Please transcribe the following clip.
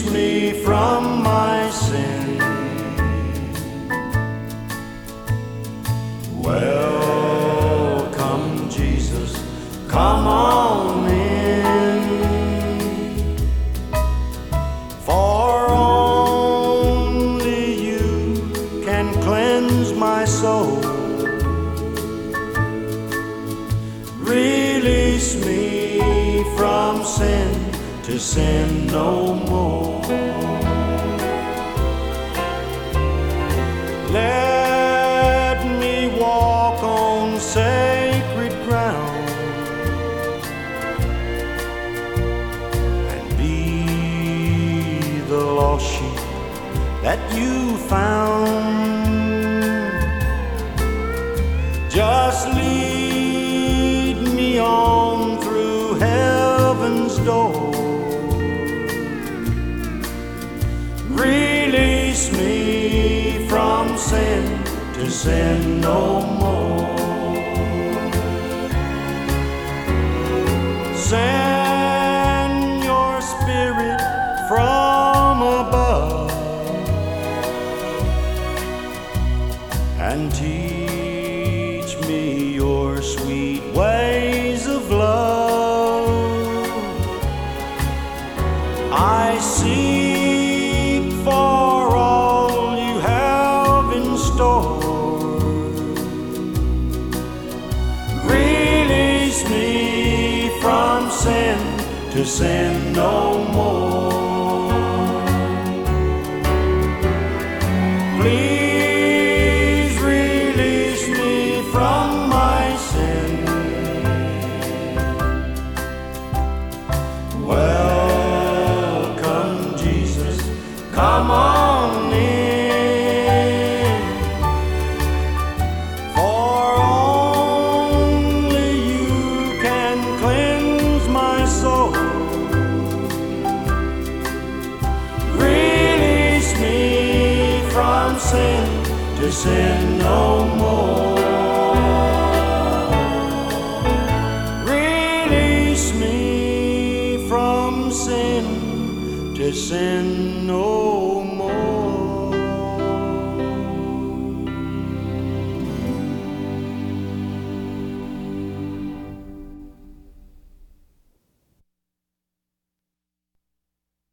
me from my sin. Welcome, Jesus, come on in. For only you can cleanse my soul. Release me from sin to sin no more. Let me walk on sacred ground and be the lost sheep that you found. Just lead me on through heaven's door. Release me from sin to sin no more. Send your Spirit from above and teach me your sweet ways of love. I seek for all you have in store. Release me from sin to sin no more. Please release me from my sin. Welcome, Jesus, come on in. For only you can cleanse my soul. Release me from sin to sin no more. Release me from sin to sin no more.